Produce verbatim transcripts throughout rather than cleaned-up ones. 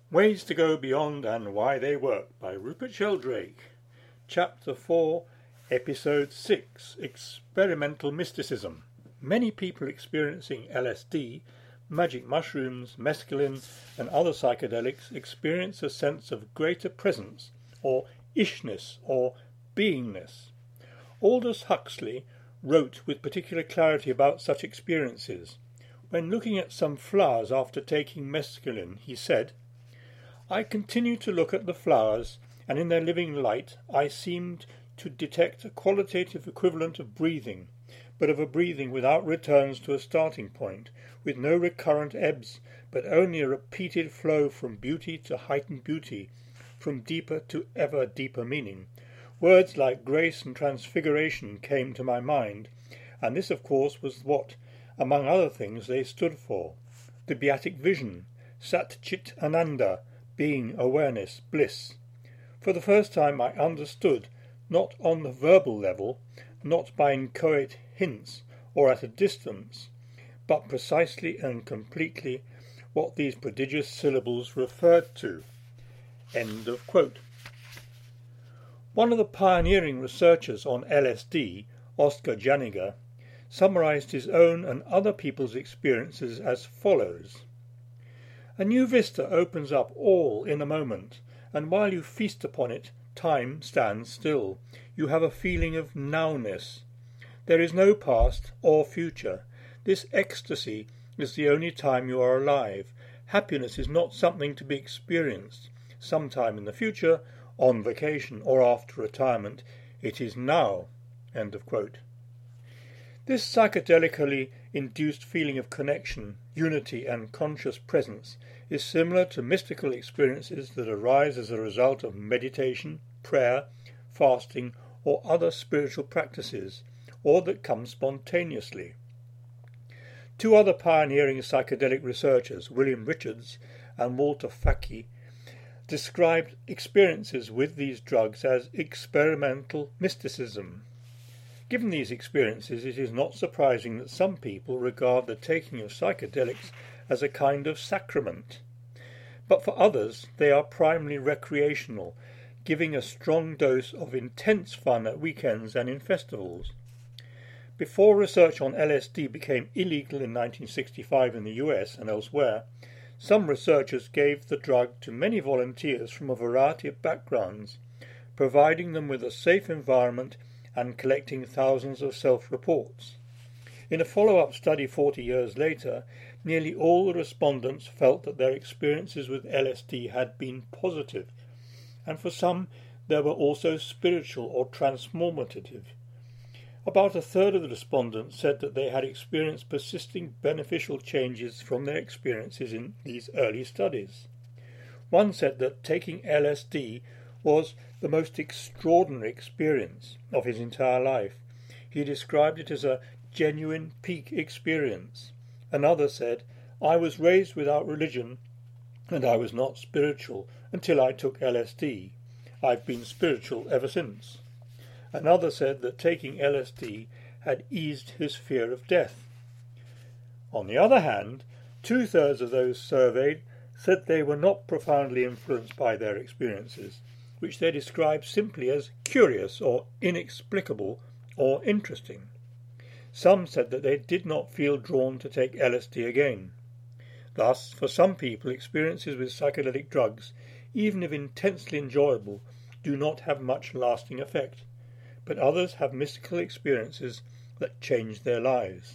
Ways to Go Beyond and Why They Work by Rupert Sheldrake. Chapter four, Episode six, Experimental Mysticism. Many people experiencing L S D, magic mushrooms, mescaline and other psychedelics experience a sense of greater presence or ishness or beingness. Aldous Huxley wrote with particular clarity about such experiences. When looking at some flowers after taking mescaline, he said, "I continued to look at the flowers, and in their living light I seemed to detect a qualitative equivalent of breathing, but of a breathing without returns to a starting point, with no recurrent ebbs, but only a repeated flow from beauty to heightened beauty, from deeper to ever deeper meaning. Words like grace and transfiguration came to my mind, and this, of course, was what, among other things, they stood for. The beatific vision, Sat Chit Ananda, being, awareness, bliss. For the first time I understood, not on the verbal level, not by inchoate hints or at a distance, but precisely and completely what these prodigious syllables referred to." End of quote. One of the pioneering researchers on L S D, Oscar Janiger, summarized his own and other people's experiences as follows. "A new vista opens up all in a moment, and while you feast upon it, time stands still. You have a feeling of nowness. There is no past or future. This ecstasy is the only time you are alive. Happiness is not something to be experienced sometime in the future, on vacation or after retirement. It is now." End of quote. This psychedelically induced feeling of connection, unity and conscious presence is similar to mystical experiences that arise as a result of meditation, prayer, fasting or other spiritual practices, or that come spontaneously. Two other pioneering psychedelic researchers, William Richards and Walter Faki, described experiences with these drugs as experimental mysticism. Given these experiences, it is not surprising that some people regard the taking of psychedelics as a kind of sacrament. But for others, they are primarily recreational, giving a strong dose of intense fun at weekends and in festivals. Before research on L S D became illegal in nineteen sixty-five in the U S and elsewhere, some researchers gave the drug to many volunteers from a variety of backgrounds, providing them with a safe environment and collecting thousands of self-reports. In a follow-up study forty years later, nearly all the respondents felt that their experiences with L S D had been positive, and for some there were also spiritual or transformative. About a third of the respondents said that they had experienced persisting beneficial changes from their experiences in these early studies. One said that taking L S D was the most extraordinary experience of his entire life. He described it as a genuine peak experience. Another said, "I was raised without religion and I was not spiritual until I took L S D. I've been spiritual ever since." Another said that taking L S D had eased his fear of death. On the other hand, two-thirds of those surveyed said they were not profoundly influenced by their experiences, which they described simply as curious or inexplicable or interesting. Some said that they did not feel drawn to take L S D again. Thus, for some people, experiences with psychedelic drugs, even if intensely enjoyable, do not have much lasting effect, but others have mystical experiences that change their lives.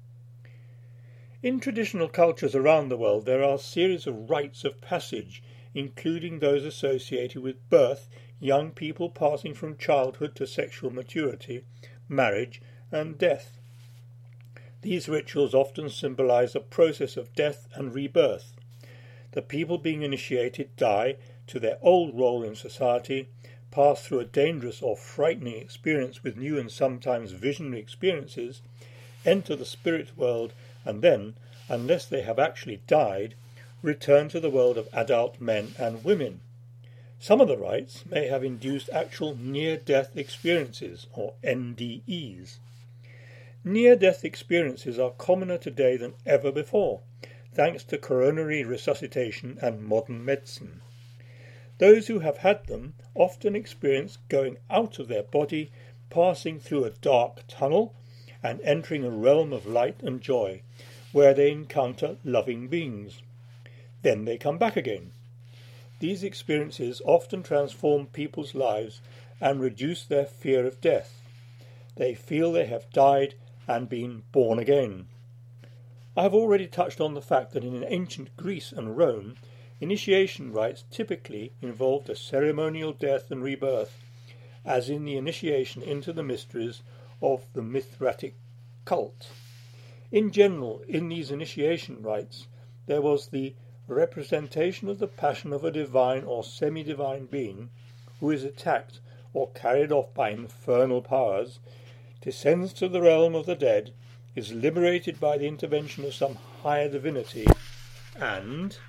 In traditional cultures around the world, there are a series of rites of passage, including those associated with birth, young people passing from childhood to sexual maturity, marriage, and death. These rituals often symbolize a process of death and rebirth. The people being initiated die to their old role in society, pass through a dangerous or frightening experience with new and sometimes visionary experiences, enter the spirit world, and then, unless they have actually died, return to the world of adult men and women. Some of the rites may have induced actual near-death experiences, or N D Es. Near-death experiences are commoner today than ever before, thanks to coronary resuscitation and modern medicine. Those who have had them often experience going out of their body, passing through a dark tunnel, and entering a realm of light and joy, where they encounter loving beings. Then they come back again. These experiences often transform people's lives and reduce their fear of death. They feel they have died and been born again. I have already touched on the fact that in ancient Greece and Rome, initiation rites typically involved a ceremonial death and rebirth, as in the initiation into the mysteries of the Mithratic cult. In general, in these initiation rites, there was the representation of the passion of a divine or semi-divine being who is attacked or carried off by infernal powers, descends to the realm of the dead, is liberated by the intervention of some higher divinity, and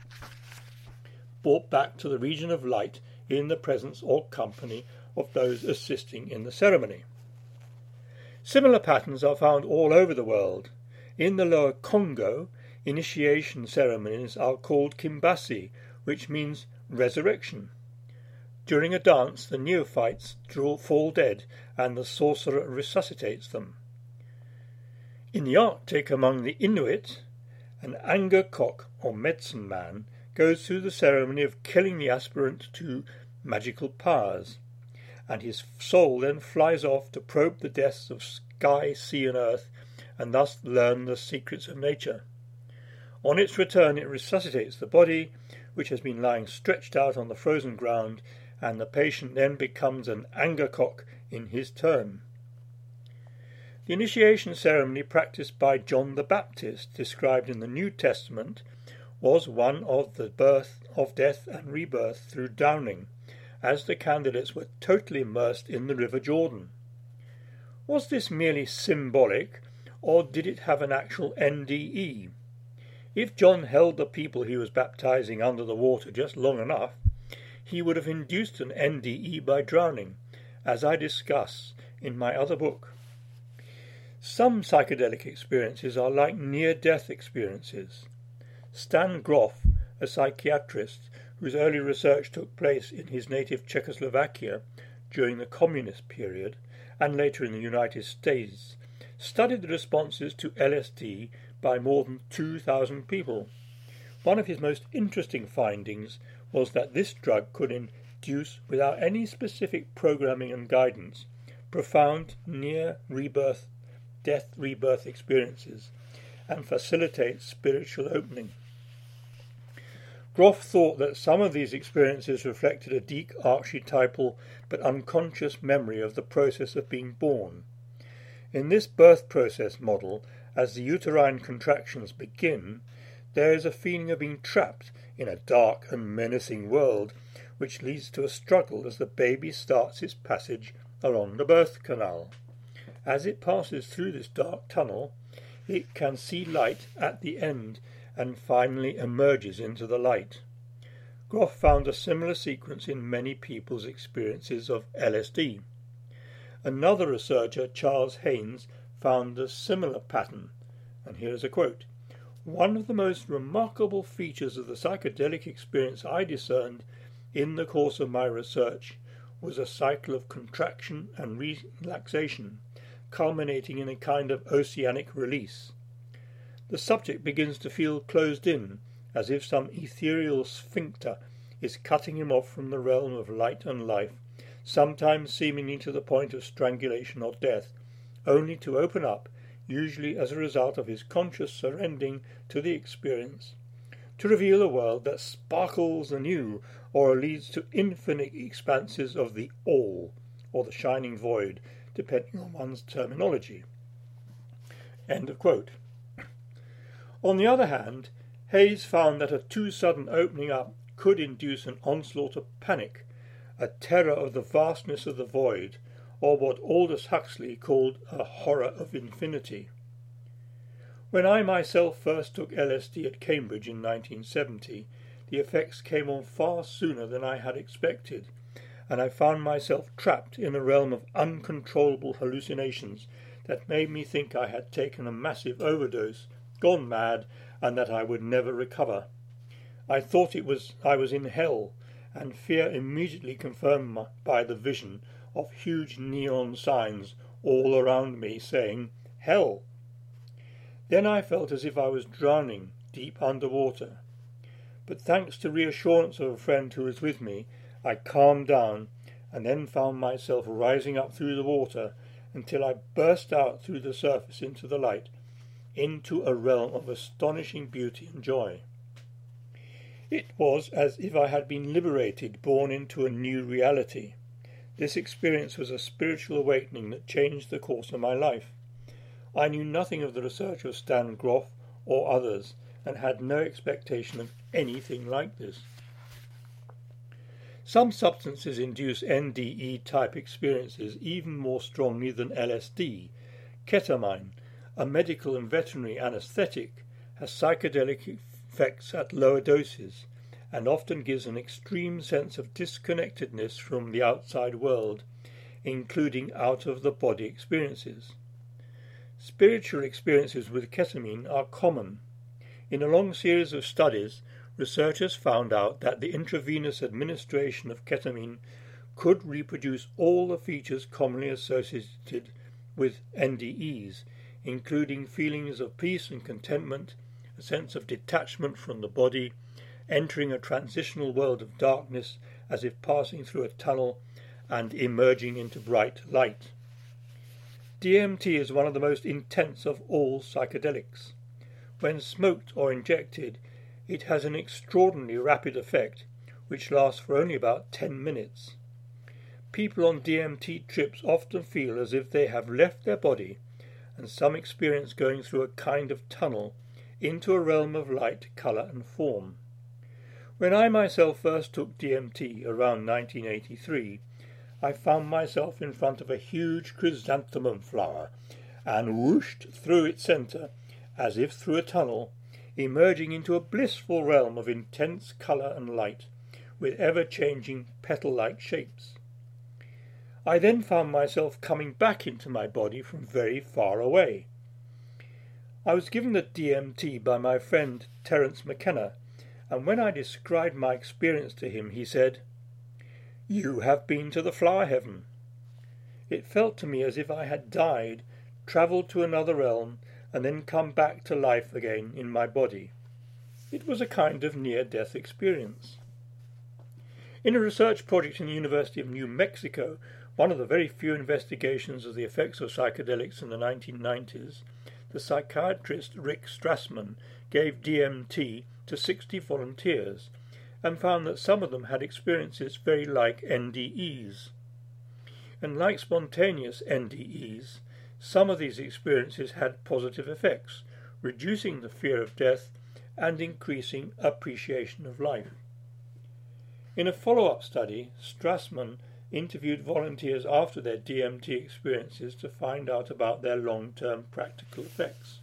brought back to the region of light in the presence or company of those assisting in the ceremony. Similar patterns are found all over the world. In the Lower Congo, initiation ceremonies are called kimbasi, which means resurrection. During a dance, the neophytes draw, fall dead, and the sorcerer resuscitates them. In the Arctic, among the Inuit, an angkor or medicine man goes through the ceremony of killing the aspirant to magical powers, and his soul then flies off to probe the depths of sky, sea and earth, and thus learn the secrets of nature. On its return it resuscitates the body, which has been lying stretched out on the frozen ground, and the patient then becomes an angkor in his turn. The initiation ceremony practiced by John the Baptist, described in the New Testament, was one of the birth of death and rebirth through drowning, as the candidates were totally immersed in the River Jordan. Was this merely symbolic, or did it have an actual N D E? If John held the people he was baptizing under the water just long enough, he would have induced an N D E by drowning, as I discuss in my other book. Some psychedelic experiences are like near-death experiences. Stan Grof, a psychiatrist whose early research took place in his native Czechoslovakia during the communist period and later in the United States, studied the responses to L S D by more than two thousand people. One of his most interesting findings was that this drug could induce, without any specific programming and guidance, profound near-rebirth, death-rebirth experiences and facilitate spiritual opening. Grof thought that some of these experiences reflected a deep archetypal but unconscious memory of the process of being born. In this birth process model, as the uterine contractions begin, there is a feeling of being trapped in a dark and menacing world, which leads to a struggle as the baby starts its passage along the birth canal. As it passes through this dark tunnel, it can see light at the end and finally emerges into the light. Grof found a similar sequence in many people's experiences of L S D. Another researcher, Charles Haynes, found a similar pattern, and here is a quote. "One of the most remarkable features of the psychedelic experience I discerned in the course of my research was a cycle of contraction and relaxation, culminating in a kind of oceanic release. The subject begins to feel closed in, as if some ethereal sphincter is cutting him off from the realm of light and life, sometimes seemingly to the point of strangulation or death, only to open up, usually as a result of his conscious surrendering to the experience, to reveal a world that sparkles anew or leads to infinite expanses of the all, or the shining void, depending on one's terminology." End of quote. On the other hand, Hayes found that a too sudden opening up could induce an onslaught of panic, a terror of the vastness of the void, or what Aldous Huxley called a horror of infinity. When I myself first took L S D at Cambridge in nineteen seventy, the effects came on far sooner than I had expected, and I found myself trapped in a realm of uncontrollable hallucinations that made me think I had taken a massive overdose, gone mad, and that I would never recover. I thought it was I was in hell, and fear immediately confirmed by the vision of huge neon signs all around me saying, "Hell." Then I felt as if I was drowning deep underwater. But thanks to reassurance of a friend who was with me, I calmed down and then found myself rising up through the water until I burst out through the surface into the light, into a realm of astonishing beauty and joy. It was as if I had been liberated, born into a new reality. This experience was a spiritual awakening that changed the course of my life. I knew nothing of the research of Stan Grof or others, and had no expectation of anything like this. Some substances induce N D E-type experiences even more strongly than L S D. Ketamine, a medical and veterinary anesthetic, has psychedelic effects at lower doses and often gives an extreme sense of disconnectedness from the outside world, including out-of-the-body experiences. Spiritual experiences with ketamine are common. In a long series of studies, researchers found out that the intravenous administration of ketamine could reproduce all the features commonly associated with N D Es, including feelings of peace and contentment, a sense of detachment from the body, entering a transitional world of darkness as if passing through a tunnel, and emerging into bright light. D M T is one of the most intense of all psychedelics. When smoked or injected, it has an extraordinarily rapid effect, which lasts for only about ten minutes. People on D M T trips often feel as if they have left their body, and some experience going through a kind of tunnel into a realm of light, colour and form. When I myself first took D M T around nineteen eighty-three, I found myself in front of a huge chrysanthemum flower and whooshed through its centre, as if through a tunnel, emerging into a blissful realm of intense colour and light, with ever-changing petal-like shapes. I then found myself coming back into my body from very far away. I was given the D M T by my friend Terence McKenna, and when I described my experience to him, he said, "You have been to the flower heaven." It felt to me as if I had died, travelled to another realm, and then come back to life again in my body. It was a kind of near-death experience. In a research project in the University of New Mexico, one of the very few investigations of the effects of psychedelics in the nineteen nineties, the psychiatrist Rick Strassman gave D M T to sixty volunteers and found that some of them had experiences very like N D Es. And like spontaneous N D Es, some of these experiences had positive effects, reducing the fear of death and increasing appreciation of life. In a follow-up study, Strassman interviewed volunteers after their D M T experiences to find out about their long-term practical effects.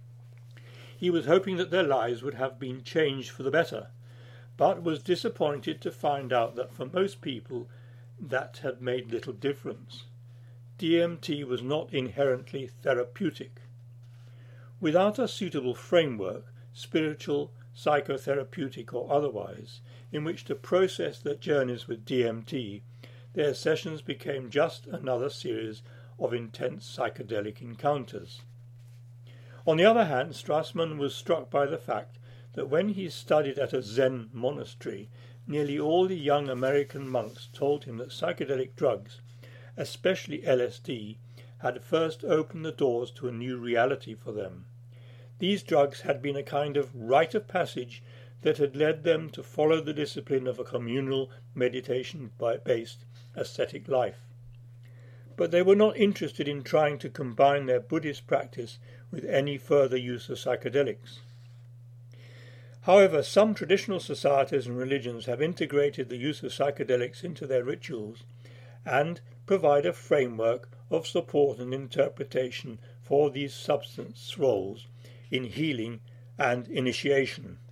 He was hoping that their lives would have been changed for the better, but was disappointed to find out that for most people that had made little difference. D M T was not inherently therapeutic. Without a suitable framework, spiritual, psychotherapeutic or otherwise, in which to process their journeys with D M T, their sessions became just another series of intense psychedelic encounters. On the other hand, Strassman was struck by the fact that when he studied at a Zen monastery, nearly all the young American monks told him that psychedelic drugs, especially L S D, had first opened the doors to a new reality for them. These drugs had been a kind of rite of passage that had led them to follow the discipline of a communal meditation-based ascetic life. But they were not interested in trying to combine their Buddhist practice with any further use of psychedelics. However, some traditional societies and religions have integrated the use of psychedelics into their rituals and provide a framework of support and interpretation for these substance roles in healing and initiation.